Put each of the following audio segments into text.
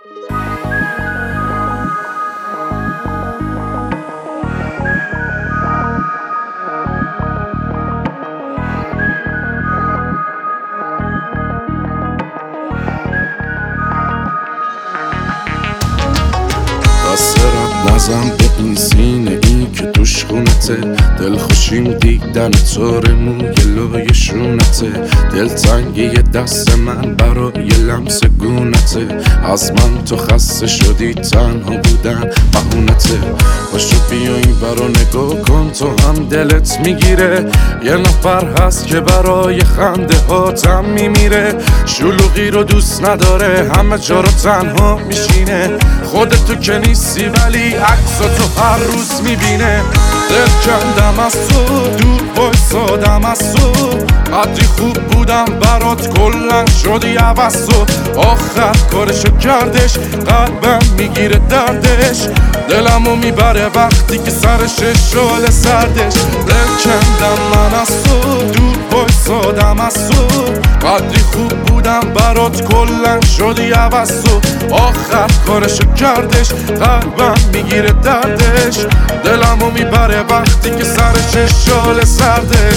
دسترت نزم به این سینه این که توش خونته، دل خوشیم دیدن تار موی لای شونته، دل تنگی دست من برای لمس گونته، از من تو خسته شدی تنها بودن بهونته، باشو بیا این برا نگاه کن تو هم دلت میگیره، یه نفر هست که برای خنده هاتم میمیره، شلوغی رو دوست نداره همه جا رو تنها میشینه، خودتو که نیستی ولی عکساتو هر روز میبینه، دل کندم از تو دور بایستادم از تو، قدری خوب بودم برات کلن شدی عوض تو، آخر کارشو کردش قلبم میگیره دردش، دلمو میبره وقتی که سرش شال سردش، دل کندم من از تو دور بایستادم از تو، قدری خوب بودم برات کلن شدی عوض تو، آخر کارشو کردش قلبم میگیره دردش، دلمو میبره وقتی که سرش شال سردش.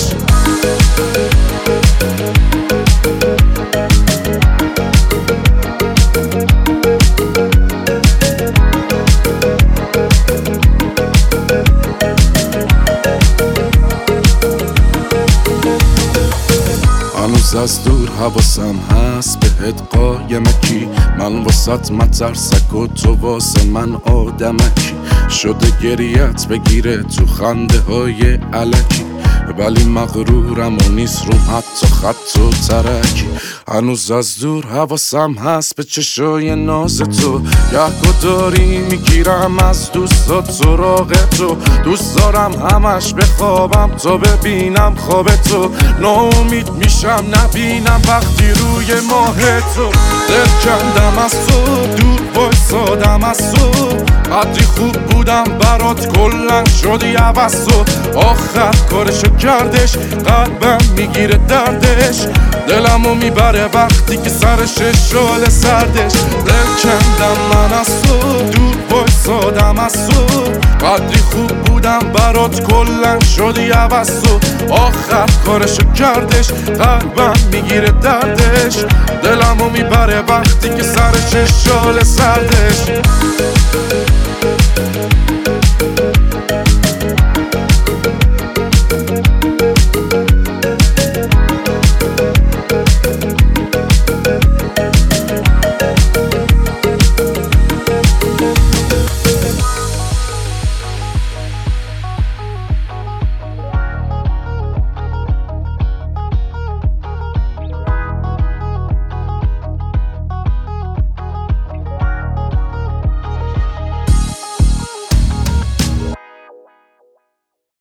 هنوز از دور حواسم هست بهت قایمکی، من واسط مترسک و تو واسه من آدمکی، شده گریت بگیره تو خنده های علکی، ولی مغرورم و نیست روم حتی خط و ترکی، هنوز از دور حواسم هست به چشای ناز تو، یهگو داری میگیرم از دوستات سراغ تو، دوست دارم همش بخوابم تا ببینم خواب تو، ناامید میشم نبینم وقتی روی ماه تو، دل کندم از تو دور بایستادم از تو، قدری خوب بودم برات کلن شدی عوض تو، آخر کارشو کردش قلبم میگیره دردش، دلمو میبره وقتی که سرش شال سردش، دل کندم من از تو دور بایستادم از تو، قدری خوب بودم برات کلن شدی عوض تو، آخر کارشو کردش قلبم میگیره دردش، دلمو میبره وقتی که سرش شال سردش.